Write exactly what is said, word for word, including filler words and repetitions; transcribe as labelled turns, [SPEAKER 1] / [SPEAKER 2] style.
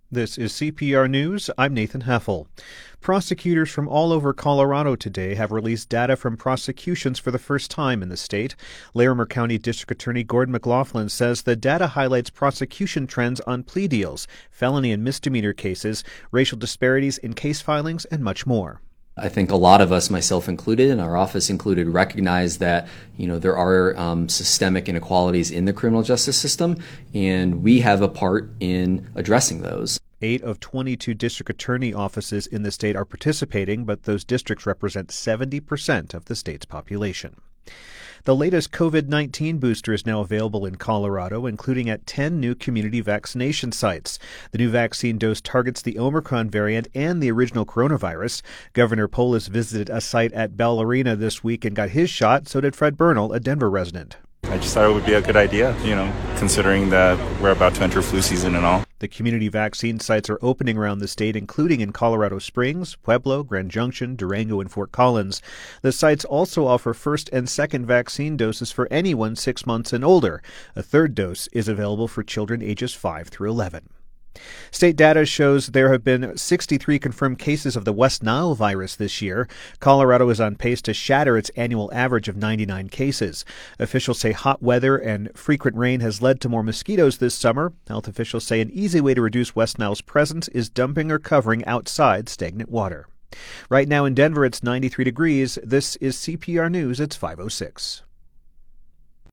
[SPEAKER 1] This is C P R News. I'm Nathan Heffel. Prosecutors from all over Colorado today have released data from prosecutions for the first time in the state. Larimer County District Attorney Gordon McLaughlin says the data highlights prosecution trends on plea deals, felony and misdemeanor cases, racial disparities in case filings, and much more.
[SPEAKER 2] I think a lot of us, myself included, and our office included, recognize that you know there are um, systemic inequalities in the criminal justice system, and we have a part in addressing those.
[SPEAKER 1] Eight of twenty-two district attorney offices in the state are participating, but those districts represent seventy percent of the state's population. The latest COVID nineteen booster is now available in Colorado, including at ten new community vaccination sites. The new vaccine dose targets the Omicron variant and the original coronavirus. Governor Polis visited a site at Bell Arena this week and got his shot. So did Fred Bernal, a Denver resident.
[SPEAKER 3] I just thought it would be a good idea, you know, considering that we're about to enter flu season and all.
[SPEAKER 1] The community vaccine sites are opening around the state, including in Colorado Springs, Pueblo, Grand Junction, Durango, and Fort Collins. The sites also offer first and second vaccine doses for anyone six months and older. A third dose is available for children ages five through eleven. State data shows there have been sixty-three confirmed cases of the West Nile virus this year. Colorado is on pace to shatter its annual average of ninety-nine cases. Officials say hot weather and frequent rain has led to more mosquitoes this summer. Health officials say an easy way to reduce West Nile's presence is dumping or covering outside stagnant water. Right now in Denver, it's ninety-three degrees. This is C P R News. It's five oh six.